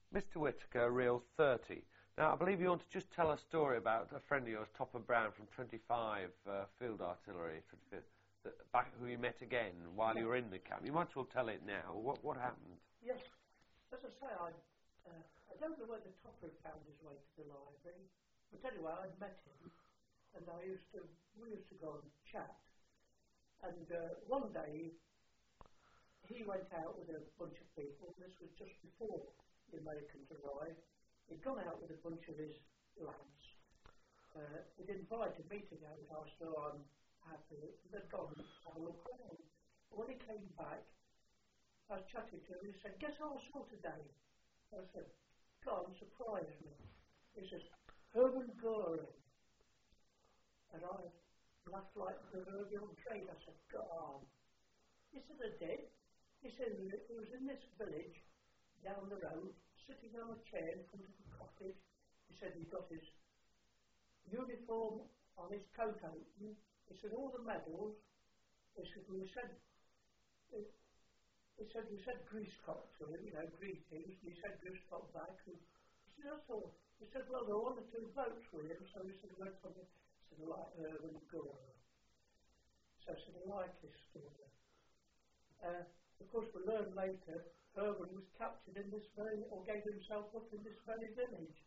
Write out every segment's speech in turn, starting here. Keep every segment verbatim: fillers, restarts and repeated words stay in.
Mister Whittaker, reel thirty. Now, I believe you want to just tell a story about a friend of yours, Topper Brown from twenty-five uh, Field Artillery, twenty-fifth, that, back who you met again while you were in the camp. You might as well tell it now. What what happened? Yes, as I say, I, uh, I don't know whether Topper had found his way to the library, but anyway, I'd met him, and I used to, we used to go and chat, and uh, one day, he went out with a bunch of people. This was just before the Americans arrived. He'd gone out with a bunch of his lads. Uh, he'd invited me to go, and I said, oh, I'm happy. They'd gone and have a look around. But when he came back, I was chatting to him. He said, guess what I saw today? I said, God, surprise me. He says, Hermann Goering. And I laughed like the proverbial train. I said, God. He said, I did. He said, he was in this village down the road, sitting on a chair in front of a cottage. He said he got his uniform on his coat open. He said, all the medals. He said, we said, he, he said, we said Greasecock to him, you know, greetings. He said Greasecock back. And he said, that's all. He said, well, there were one or two boats with him. So he said, went from the, he said, like, uh, when you go over. So I said, I like this story. Uh, Of course, we learned later, Herman was captured in this very, or gave himself up in this very village.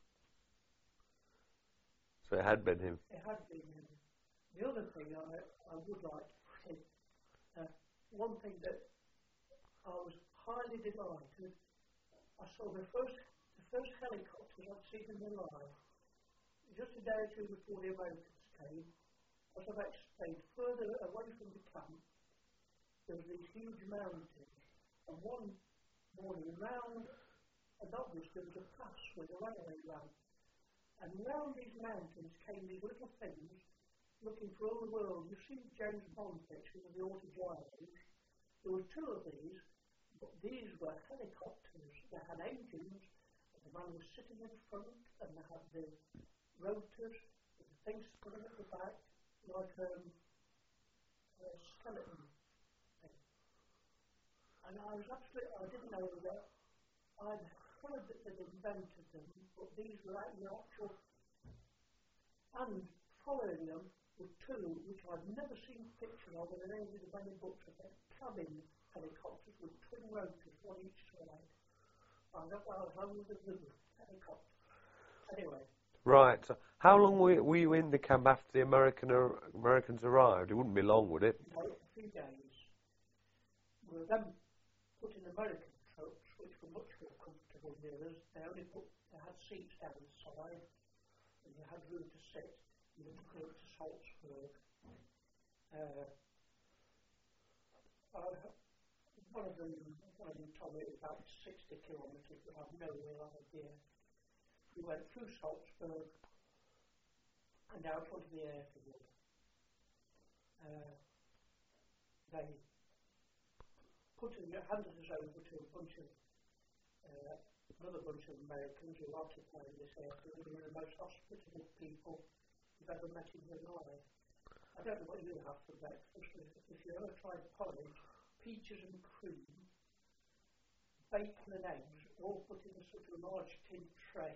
So it had been him. It had been him. The other thing I, I would like to say, uh, one thing that I was highly delighted, I saw the first, the first helicopters I'd seen in my life, just a day or two before the Americans came. As I've explained, further away from the camp, there was these huge mountains, and one morning round, and obviously there was a pass where the railway ran, and round these mountains came these little things, looking for all the world. You see James Bond pictures of the Autogyros. There were two of these, but these were helicopters. They had engines, and the man was sitting in front, and they had the rotors, and the things spinning at the back, like um, a skeleton. And I was absolutely, I didn't know that. I'd heard that they'd invented them, but these were actually actual. And following them were two, which I'd never seen a picture of in any of the many books of them, cabin helicopters with twin rotors, one each side. I thought I was over the river, helicopter. Anyway. Right. So how long were, were you in the camp after the American ar Americans arrived? It wouldn't be long, would it? No, a few days. We were then put in American trucks, which were much more comfortable than the others. They only put, they had seats down the side, and you had room to sit. You were taken up to Salzburg. Uh, I, one of them, one of them told me it was about sixty kilometres, but I've no real idea. We went through Salzburg and out onto the airfield. Uh, they put in, handed us over to a bunch of, uh, another bunch of Americans who occupied this airfield, who were the most hospitable people you've ever met in your life. I don't know what you have for breakfast, if, if you ever tried porridge, peaches and cream, bacon and eggs, all put in a sort of large tin tray.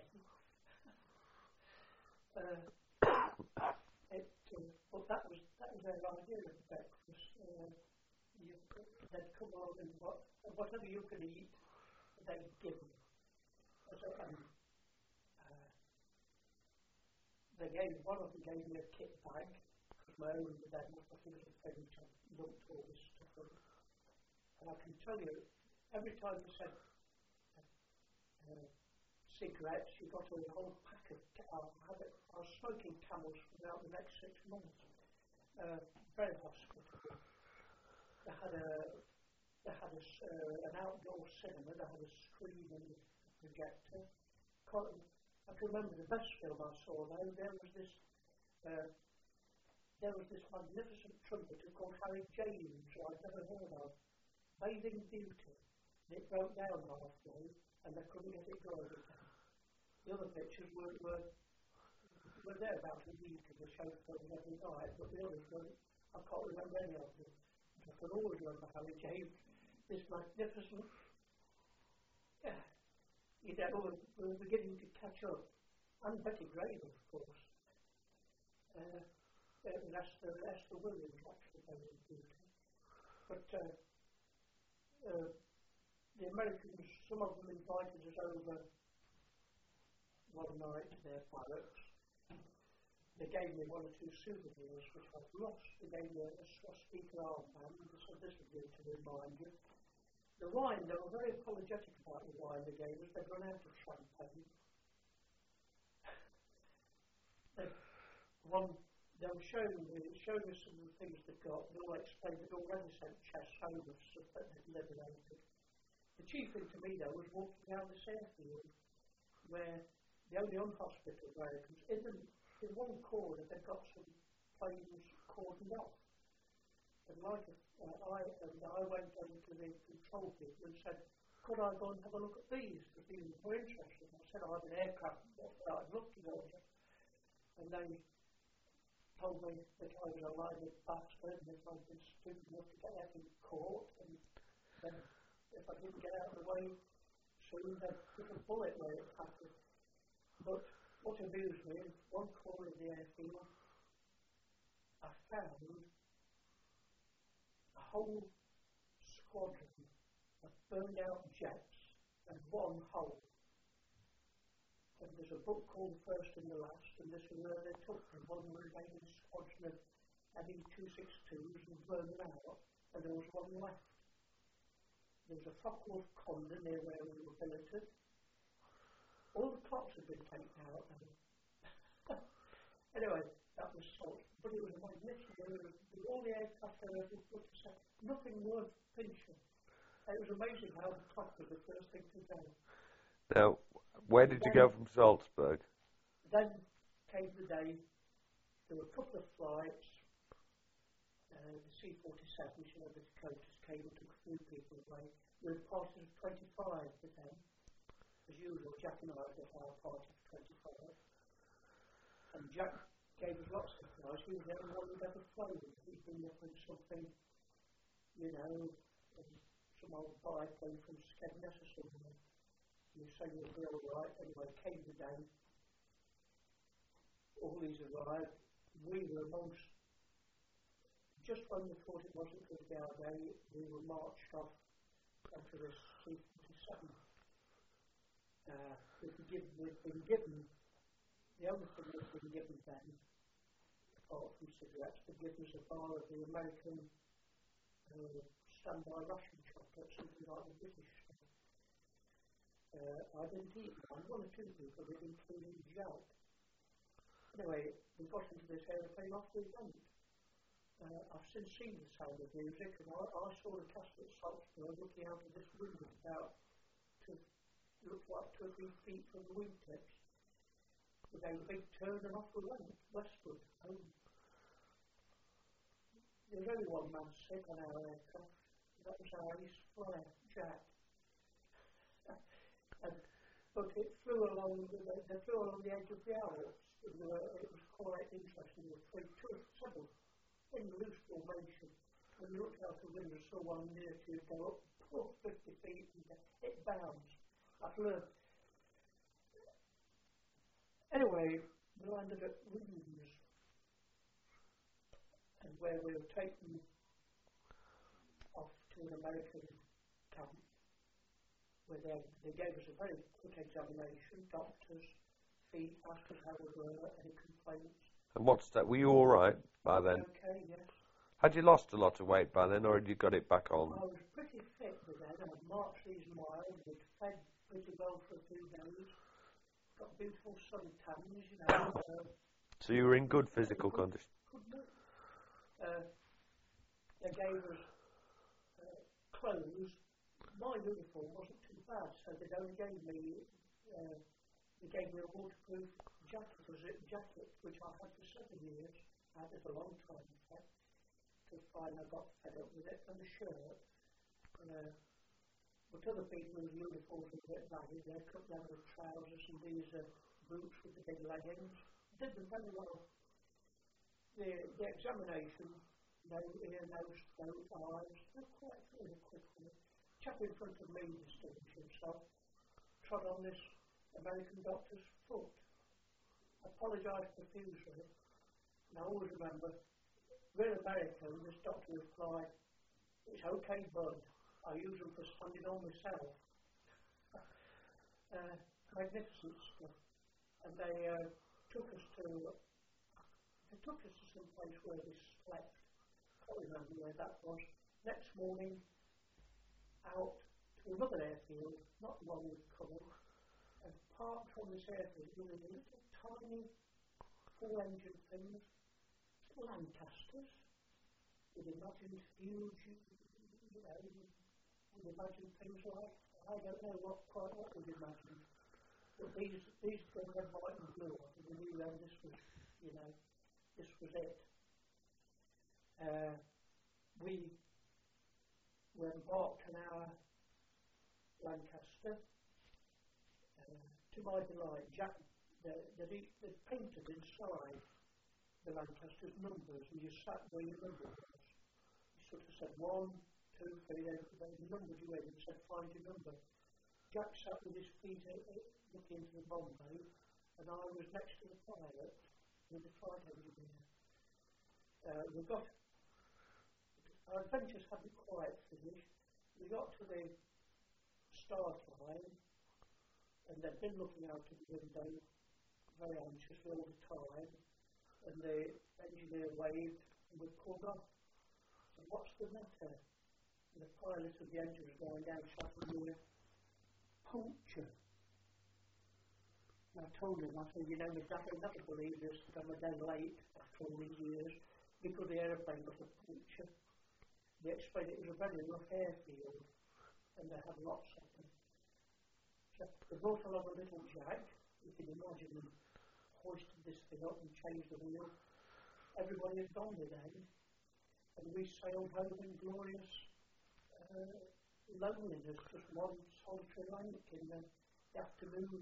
uh, it, uh, but that was, that was their idea of breakfast. Uh, You, they'd come along and what, whatever you could eat, they'd give you. So, um, uh, they gave, one of them gave me a kit bag, because my own then, I think it was a friend which I lumped all this stuff in. And I can tell you, every time they said uh, uh, cigarettes, you got a whole pack of, uh, I, had a, I was smoking Camels for about the next six months. Uh, very hospitable. They had a, they had a, uh, an outdoor cinema. They had a screen and a projector. I can remember the best film I saw though. There was this, uh, there was this magnificent trumpeter called Harry James, who I'd never heard of. Bathing Beauty. And it broke down halfway, and they couldn't get it going again. The other pictures were, were, were there about a week of the show film every night, but the others weren't. I can't remember any of them. I can always remember Harry James, this magnificent, yeah, you know, we were beginning to catch up. And Betty Graver, of course. Uh, it was Esther, Esther Williams, actually, very beauty. But uh, uh, the Americans, some of them invited us over one night to their barracks. They gave me one or two souvenirs which I've lost. They gave me a, a swastika armband. They said this would be to remind you. The wine, they were very apologetic about the wine they gave us. They'd run out of champagne. they, one, they were showing me, showing us some of the things they'd got. They all explained they'd already sent chests over stuff that they'd liberated. The chief thing to me, though, was walking down this airfield where the only unhospitable Americans, in, the, in one corner, they've got some planes cordoned off. And like a, uh, I, and I went over to the control people and said, could I go and have a look at these? Because these were interesting. I said, I have an aircraft that I'd love to go to. And they told me that I was a lying bastard and if I'd been stupid enough to get out in court. And then if I didn't get out of the way soon, they'd put a bullet where it happened. But what amused me, in one corner of the airfield, I found a whole squadron of burned out jets and one hull. And there's a book called The First and the Last, and this is where they took the one remaining squadron of M E two sixty-twos and burned them out, and there was one left. There was a Focke-Wulf Condor near where we were billeted. All the clocks had been taken out. Anyway, that was salt. But it was a magnificent, there was all the aircraft there, nothing worth pinching. It was amazing how the clock was the first thing to go. Now, where did then, you go from Salzburg? Then came the day, there were a couple of flights, uh, the C forty-seven, which you know, the Dakotas came and took a few people away. We were parties of twenty-five with them. As usual, Jack and I got our party of twenty-five. And Jack gave us lots of surprise. He was the only one who'd ever flown. He'd been up in something, you know, some old biplane from Skegness or something. You say you'll be all right. Anyway, came the day. All these arrived. We were amongst, just when we thought it wasn't going to be our day, we were marched off onto this C forty-seven. Uh, we've, been given, we've been given, the only thing we've been given then, apart from cigarettes, they've given us a bar of the American uh, standby ration chocolate, something like the British stuff. Uh, I didn't eat one, one or two people did, including Jack. Anyway, we got into this aeroplane, off we went. Uh, I've since seen the Sound of Music, and I, I saw the castle at Salzburg looking out of this window about two, looked like two or three feet from the wingtips. We made a big turn and off we went, westward, home. There was only one man sick on our aircraft. That was our ace flyer, Jack. and, but it flew along, the, they flew along the edge of the Alps. And uh, it was quite interesting. There were three, two, several in loose formation. When you looked out the window, saw one near to you go up oh, fifty feet and it bounced. I flew. Anyway, we landed at Windsor, and where we were taken off to an American camp, where they, they gave us a very quick examination, doctors, feet, asked us how we were, any complaints. And what's that? Were you all right by then? Okay, yes. Had you lost a lot of weight by then, or had you got it back on? I was pretty fit by then. I'd marched these miles, I'd fed pretty well for a few days, got beautiful suntans, you know. Uh, so you were in good physical good, condition? Good, uh, they gave us uh, clothes. My uniform wasn't too bad, so they only gave me, uh, they gave me a waterproof jacket, a zip jacket, which I had for seven years. I had it a long time, in fact. Till finally I got fed up with it, and a shirt. Uh, but other people whose uniforms were a bit ragged, they cut leather trousers and these uh, boots with the big leggings. Did them very well. The, the examination, no ear, nose, throat, eyes, they were quite really quick. The chap in front of me distinguished himself. trod on this American doctor's foot. Apologised profusely. And I always remember, real American, this doctor replied, "It's okay, bud. I use them for standing on myself." uh, magnificent stuff. And they uh, took us to, they took us to some place where we slept. I can't remember where that was. Next morning, out to another airfield, not the one we'd covered, and parked on this airfield with a little tiny four-engine things, Lancasters. We'd imagined huge, you know, we'd imagined things like, I don't know what quite what we'd imagined. But these, these things were white and blue, and we knew then this was, you know, this was it. Uh, we we embarked on our Lancaster. Uh, to my delight, Jack, they, they, they painted inside the Lancaster's numbers, and you sat where your number was. You sort of said one, two, three, they, they numbered you in and said, find your number. Jack sat with his feet uh, looking into the bomb bay, and I was next to the pilot with the flight engineer. Uh, we got, our adventures hadn't quite finished. We got to the start line, and they'd been looking out of the window very anxiously all the time, and the engineer waved, and we pulled off. So what's the matter? And the pilot of the engine was going down, shouting me, puncture. And I told him, I said, you know, my dad will never believe this, that I'm a day late after all these years, because the aeroplane got a puncture. They explained it was a very rough airfield, and they had lots of them. So they brought along a little Jack. You can imagine them hoisted this thing up and changed the wheel. Everybody had gone with them, and we sailed home in glorious uh, loneliness, just one solitary lank in the, the afternoon.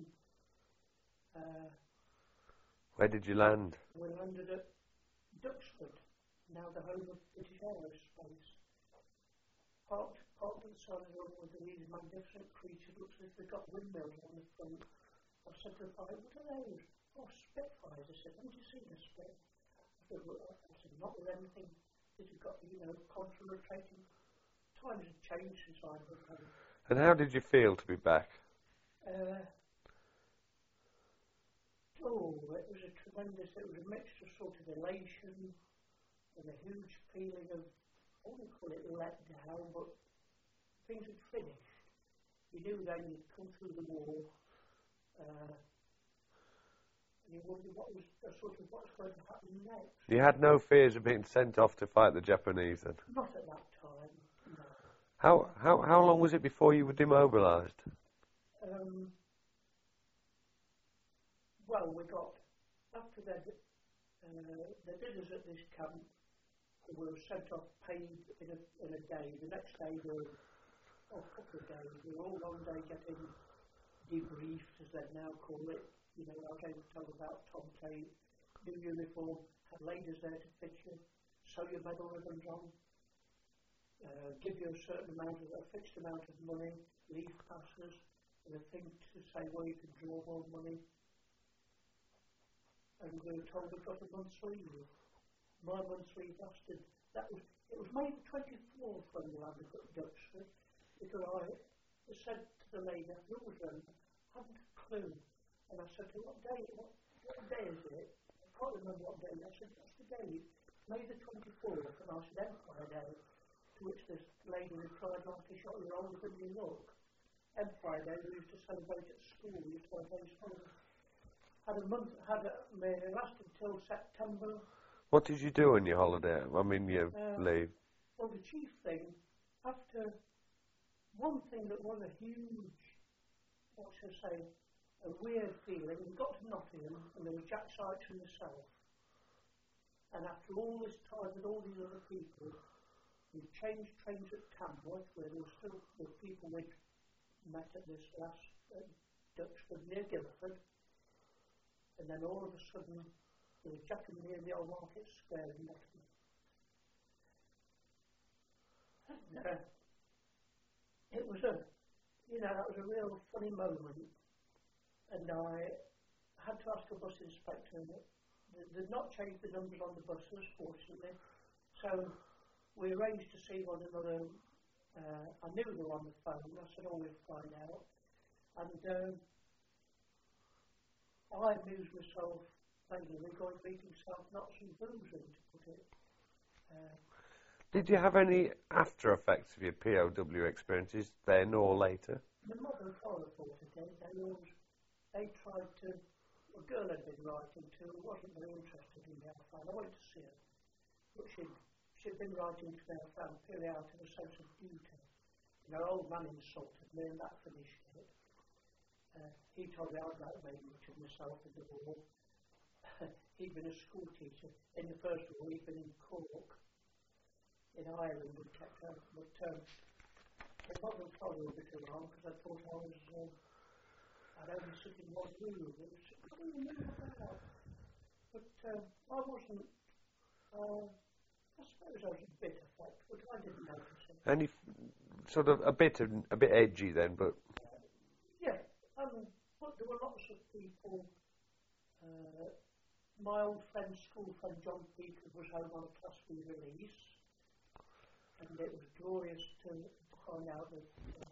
Uh, Where did you land? We landed at Duxford, now the home of British Aerospace. Parked, parked at the side of the road with these magnificent creatures, looks as if they've got windmills on the front. I said to the pilot, what are those? Oh, Spitfires. I said, haven't you seen a Spit? I said, well, I said, not with anything that you've got, you know, contra-rotating. Times have changed since I was home. And how did you feel to be back? Uh, oh, it was a tremendous, it was a mixture of sort of elation and a huge feeling of, I wouldn't call it let down, but things had finished. You knew then you'd come through the war, uh, and you wondered what was uh, sort of what's going to happen next. You had no fears of being sent off to fight the Japanese then? Not at that time, no. How how how long was it before you were demobilised? Um, well, we got after that. Uh, they did us at this camp. We were sent off paid in a, in a day. The next day we were, oh, a couple of days, we were all one day getting debriefed, as they now call it. You know, I was able to tell about Tom Tate, new uniform, had ladies there to fit you, sew your medal ribbons on, uh, give you a certain amount of, a fixed amount of money, leave passes, and a thing to say where you can draw more money. And we were told we've got a month's leave. My month's leave lasted, that was, it was May the twenty-fourth when we landed at Duxford, because I said to the lady, I hadn't a clue, and I said to her, what day, what, what day is it? I can't remember what day, I said, what's the date? May the twenty-fourth, and I said, Empire Day, to which this lady replied, like a shot, you're older than you look. Empire Day we used to celebrate at school, we used to have those holidays. Had a month, had a, it lasted till September. What did you do on your holiday? I mean, your uh, leave? Well, the chief thing, after one thing that was a huge, what should I say, a weird feeling, we got to Nottingham and there was Jack Sykes and myself. And after all this time with all these other people, we changed trains at Tamworth, where there were still the people we'd met at this last uh, Duxford near Guildford. And then all of a sudden, there was Jack and me in the old market square in Nottingham. And, uh, it was a, you know, that was a real funny moment. And I had to ask a bus inspector. They'd not changed the numbers on the buses, fortunately. So we arranged to see one another. Uh, I knew they were on the phone. I said, oh, we'll find out. And um, I amused myself mainly going meeting self-knots and boozing, to put it. Uh, Did you have any after effects of your P O W experiences then or later? My mother and father thought it did. They always, they tried to, a girl had been writing to, wasn't very interested in the Alphan. I went to see her, but she'd, she'd been writing to the Alphan purely out of a sense of duty. And her old man insulted me, and that finished it. Uh, he told me I'd like made much of myself in the war. He'd been a school teacher. In the first war, he'd been in Cork, in Ireland, and kept out. But um, it wasn't following a bit around because I thought I was, um, I'd only sit in one room. It was, I didn't know about. But um, I wasn't, uh, I suppose I was a bit affected, but I didn't notice it. Any f- sort of a bit of, a bit edgy then, but Yeah, um, but there were lots of people. Uh, my old friend, school friend John Peter, was home on a class B release, and it was glorious to, to find out that uh,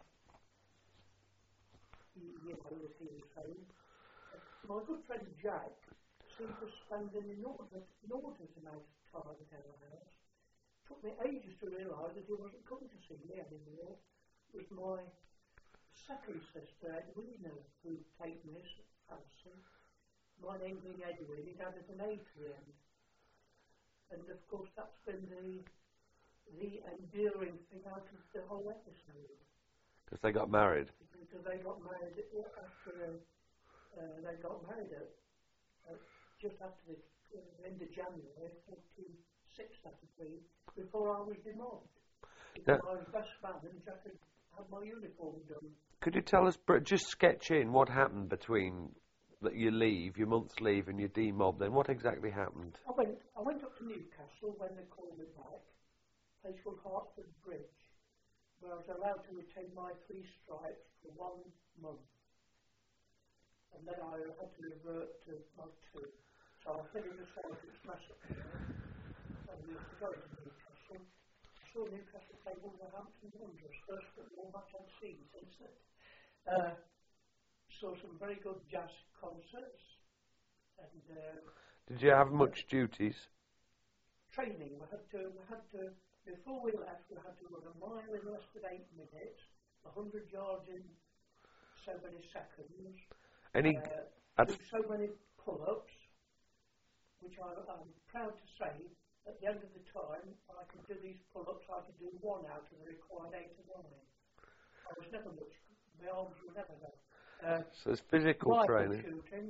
he, you know, that he was home. Uh, my good friend Jack seemed to spend an inordinate, inordinate amount of time at our house. It took me ages to realise that he wasn't coming to see me anymore. It was my second sister, Edwina, who would take me as fancy. My name being Edwin, it added an A to the end. And of course that's been the the endearing thing out of the whole episode. because they got married. Because they got married after uh, they got married at, uh, just after the uh, end of January, forty-six that would be, before I was demobbed. Because Yeah. I was best man and Jack had had my uniform done. Could you tell us, Br- just sketch in what happened between that you leave, your month's leave, and your demob? Then what exactly happened? I went, I went up to Newcastle when they called me back, a place called Hertford Bridge, where I was allowed to retain my three stripes for one month. And then I had to revert to my two. So I finished the sergeant's mess up there, and we used to go to Newcastle. I saw Newcastle play Wolverhampton Wanderers, first football match I'd seen since then. Uh, saw some very good jazz concerts, and uh, Did you have much duties? training. We had to, we had to, before we left, we had to run a mile in less than eight minutes, a hundred yards in so many seconds, Any? uh, do so many pull-ups, which I, I'm proud to say, at the end of the time, I could do these pull-ups, I could do one out of the required eight or nine. I was never much, my arms were never there. Uh, So it's physical rifle training. shooting,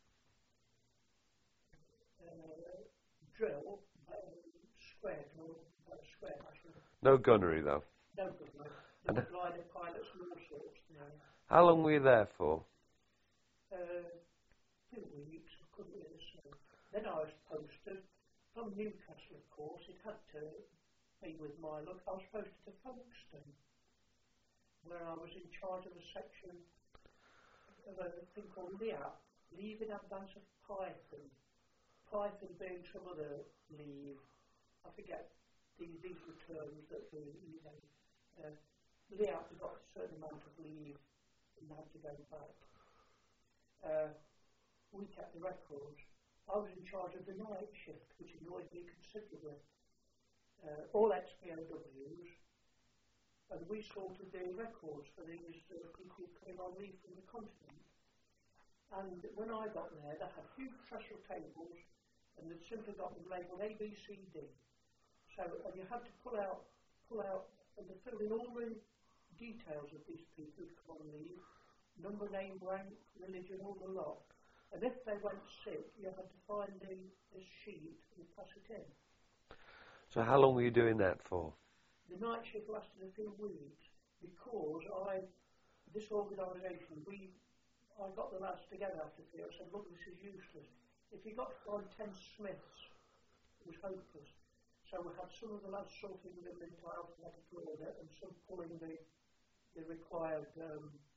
uh, drill, uh, square drill, uh, square actually. No gunnery though. No good, no. There were glider pilots and all sorts there. How long were you there for? Uh, two weeks, I couldn't really say. Then I was posted from Newcastle, of course. It had to be with my luck. I was posted to Folkestone, where I was in charge of a section of a thing called L I A P, Leave in Advance of Python. Python being some other leave. I forget these, these were terms that we, you know, uh, L I A P got a certain amount of leave and had to go back. Uh, we kept the records. I was in charge of the night shift, which annoyed me considerably. Uh, all ex P O Ws, and we sorted the records for these uh, people coming on leave from the continent. And when I got there, they had huge trestle tables, and they'd simply got them labelled A, B, C, D. So and you had to pull out, pull out, and they filled in all the details of these people who'd come on leave, number, name, rank, religion, all the lot. And if they went sick, you had to find the, the sheet and pass it in. So how long were you doing that for? The night shift lasted a few weeks because I, this organisation, we, I got the lads together after three. I said, look, this is useless. If you got to find ten Smiths, it was hopeless. So we had some of the lads sorting them into alphabetical order and some pulling the, the required um,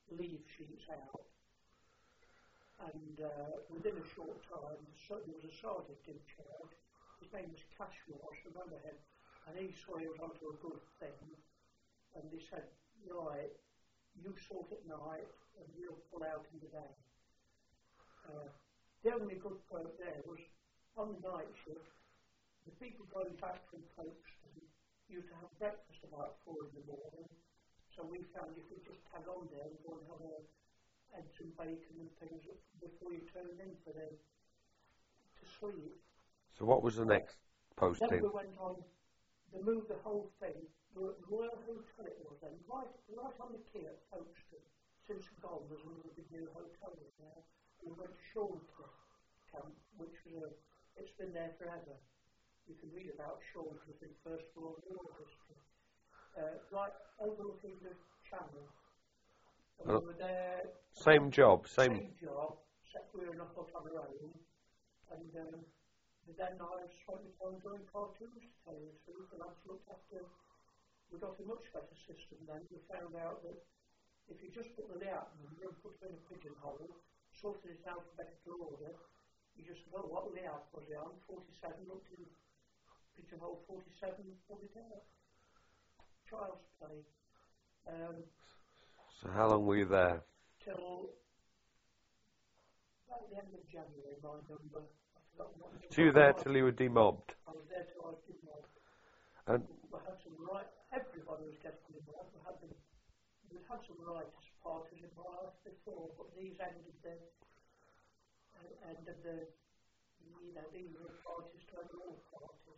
leave sheets out. And uh, within a short time, so there was a sergeant in charge. His name was Cashmore, I remember him. And he saw he was onto a good thing. And he said, right, you sort at night and we'll pull out in the day. Uh, the only good point there was on the night shift, the people going back from Folkestone used to have breakfast about four in the morning. So we found you could just tag on there and go and have a, eggs and bacon and things before you turned in for them to sleep. So what was the next posting? Then we went on, they moved the whole thing. The Royal Hotel it was then, right, right on the quay at Folkestone. Since gone, there's another big new hotel there. And we went to Shorncliffe Camp, which was a, it's been there forever. You can read about Shorncliffe in First World War history. Uh, right overlooking the channel. And oh. we were there. Same job, same. Same job, except we were in a hut on our own. And um, then I spent the time doing cartoons, to tell you the truth, and I've looked after. We got a much better system then. We found out that if you just put the layout number and put it in a pigeonhole, sorted it alphabetical order, you just know what layout was it on, forty-seven, looked in pigeonhole forty-seven, put it out. Child's play. Um, so how long were you there? Till about the end of January, my number. I forgot what So you were there till you were demobbed? I was there till I was demobbed. And we had some right, everybody was getting demobbed. We had, them, we had some righteous parties in my life before, but these ended the, uh, ended the, you know, these were parties to end all parties.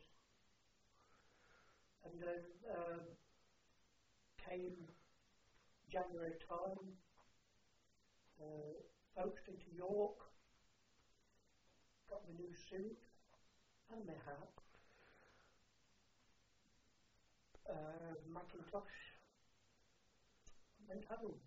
And then um, came January time, uh, Folkestone to York, got my new suit and my hat, uh, Macintosh, went home.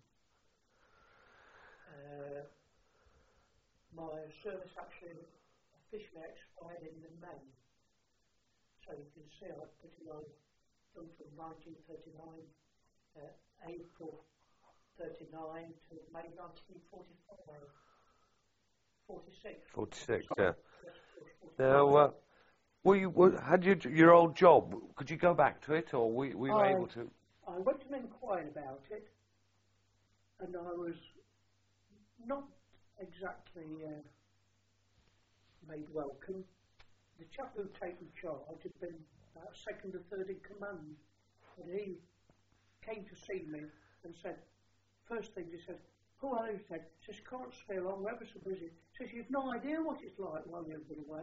Uh, my service actually officially expired in May, so you can see I pretty well done from nineteen thirty-nine, uh, April thirty-nine to May nineteen forty-five. forty-six. forty-six, yeah. Now, uh, were you, were, had you your old job? Could you go back to it, or were, were you I, able to? I went and inquired about it, and I was not exactly uh, made welcome. The chap who'd taken charge had been uh, second or third in command, and he came to see me and said, first thing he said, who are you? He said, says, can't stay long, we're ever so busy. He says, you've no idea what it's like while you've been away.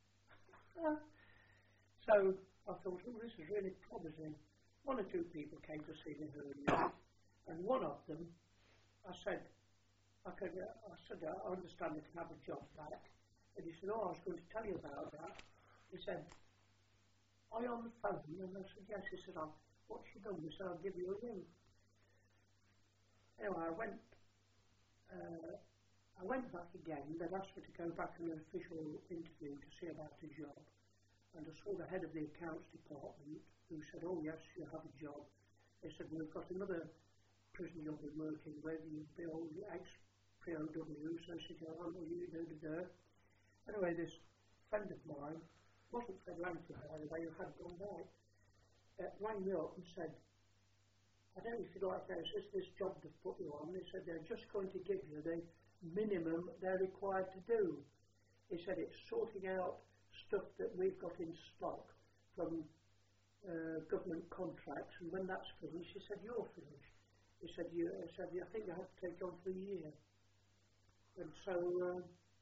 So I thought, oh, this is really promising. One or two people came to see me earlier, and one of them, I said, I, could, uh, I said, I understand I can have a job back. And he said, oh, I was going to tell you about that. He said, are you on the phone? And I said, yes. He said, oh, what's she done? He said, I'll give you a ring. Anyway, I went, uh, I went back again. They'd asked me to go back on an official interview to see about a job. And I saw the head of the accounts department, who said, oh yes, you have a job. They said, we've got another prison you'll be working with, you'll be all the ex-P O W. So I said, oh, what will you do to do? Anyway, this friend of mine, wasn't Fred Langford, by the way, who had gone out, uh, rang me up and said, I don't know if you'd like this, is this job they've put you on? They said, they're just going to give you the minimum they're required to do. He said, it's sorting out stuff that we've got in stock from uh, government contracts, and when that's finished, he said, you're finished. He said, you, he said, I think you have to take on for a year. And so uh,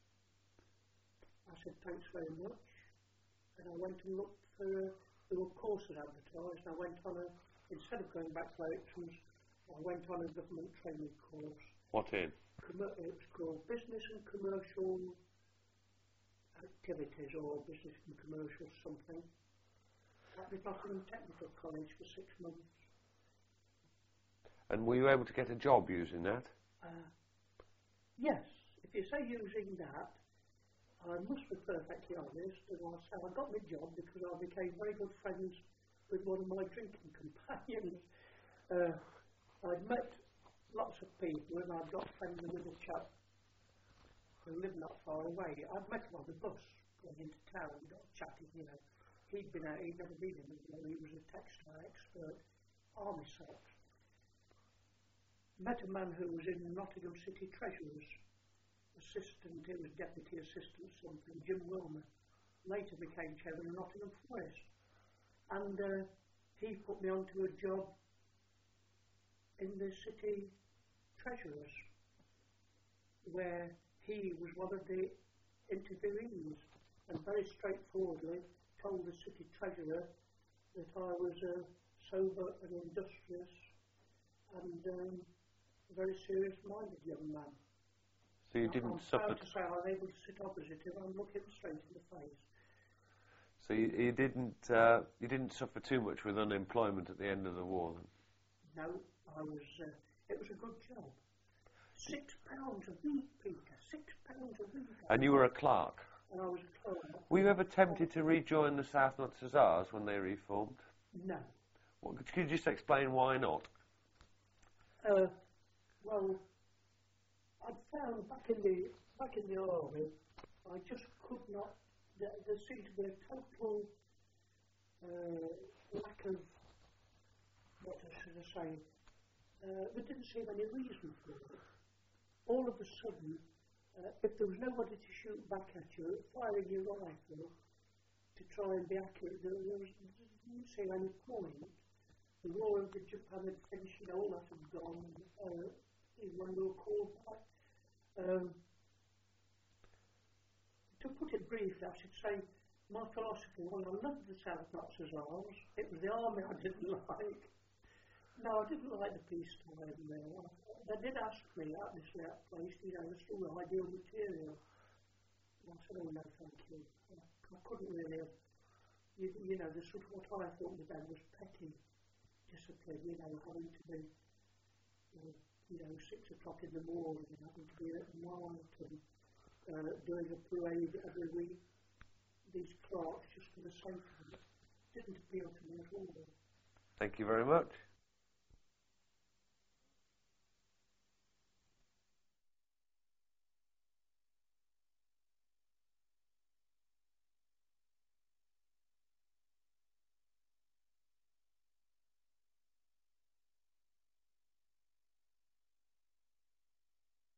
I said, thanks very much. And I went and looked for, uh, there were courses advertised. I went on a, instead of going back to elections, I went on a government training course. What in? Com- it was called Business and Commercial Activities, or Business and Commercial something. At the Nottingham Technical College for six months. And were you able to get a job using that? Uh, yes. If you say using that, I must be perfectly honest, and I say I got my job because I became very good friends with one of my drinking companions. Uh, I'd met lots of people, and I got friendly with a chap who lived not far away. I'd met him on the bus going into town, got chatting, you know. He'd been out, he'd never been in it, you know, he was a textile expert, army socks. Met a man who was in Nottingham City Treasurer's assistant, he was deputy assistant something, Jim Wilmer. Later became chairman of Nottingham Forest. And uh, he put me onto a job in the city treasurers, where he was one of the interviewees, and very straightforwardly told the city treasurer that I was a sober and industrious and um, a very serious-minded young man. So you I'm, didn't I'm suffer... proud to say I was able to sit opposite him and look him straight in the face. So you, you didn't uh, you didn't suffer too much with unemployment at the end of the war then? No, I was. Uh, it was a good job. Six pounds a week, Peter. Six pounds a week. And you were a clerk? And I was a clerk. Were you ever tempted to rejoin the South Notts Hussars when they reformed? No. Well, could you just explain why not? Uh, well, I found back in the back in the army, I just could not. There, there seemed to be a total uh, lack of, what should I say, uh, there didn't seem any reason for it. All of a sudden, uh, if there was nobody to shoot back at you, firing your rifle to try and be accurate, there, there, was, there didn't seem any point. The war of the Japan had finished, you know, all that had gone, uh, even when we were called back. Um, To put it briefly, I should say my philosophy, well, I loved the South Notts Hussars. It was the army I didn't like. No, I didn't like the peacetime there. They did ask me at this late place, you know, the sort of ideal material. And I said, oh no, thank you. I, I couldn't really have, you, you know, the sort of what I thought was then was petty discipline, you know, having to be, uh, you know, six o'clock in the morning and having to be at night and Uh, doing a parade every week, these clerks, just for the sake of it, didn't appeal to me at all. Thank you very much.